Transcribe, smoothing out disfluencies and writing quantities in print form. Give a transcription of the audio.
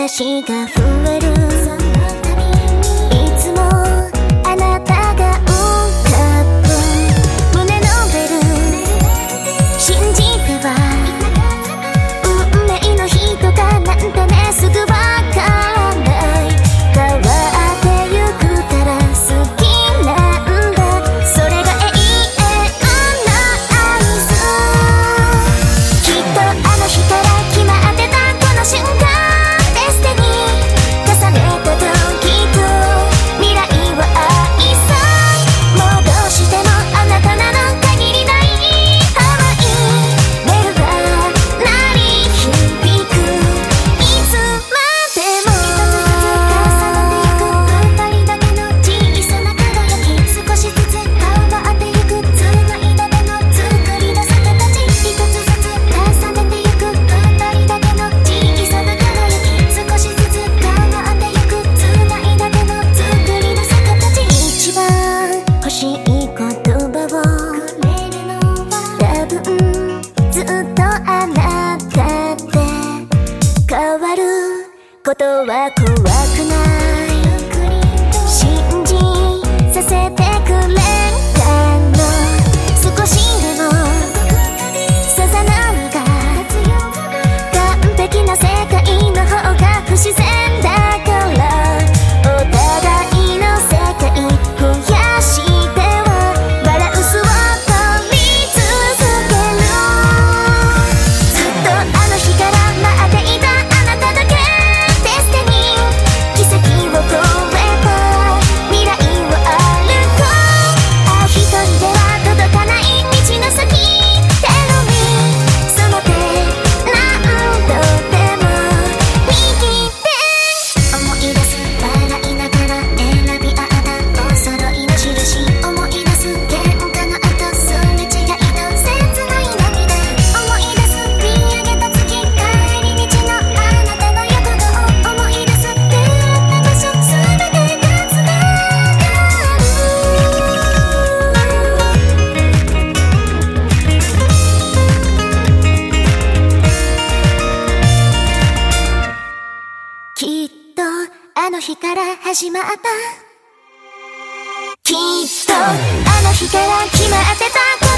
嵐が増える。いつもあなたが浮かぶ胸のベル信じては運命の人かなんてねすぐわからない。変わってゆくから好きなんだ。それが永遠の合図。きっとあの日から決まってたこの瞬間ことは怖くない信じさせてくれたの。少しでもさざ波が完璧な世界の方が不自然だから、お互いの世界増やしてはバランスを取り続ける。ずっとあの日から待っていたあなただけあの日から始まった。きっとあの日から決まってた。